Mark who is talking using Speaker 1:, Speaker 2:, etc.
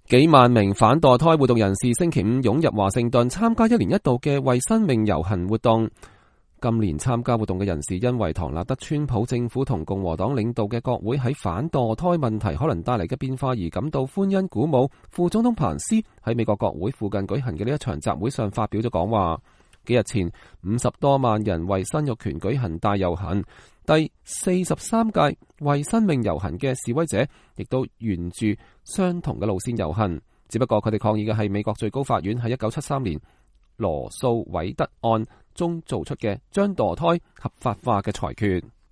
Speaker 1: 幾萬名反墮胎活動人士星期五湧入華盛頓參加一年一度嘅為生命遊行活動。今年參加活動嘅人士因為唐納德·川普政府同共和黨領導嘅國會喺反墮胎問題可能帶嚟嘅變化而感到歡欣鼓舞。副總統彭斯喺美國國會附近舉行嘅呢一場集會上發表咗講話。幾日前，50多萬人為生育權舉行大遊行，第43屆為生命遊行嘅示威者亦都沿住相同嘅路線遊行，只不過佢哋抗議嘅係美國最高法院喺1973年羅訴韋德案中做出嘅將墮胎合法化嘅裁決。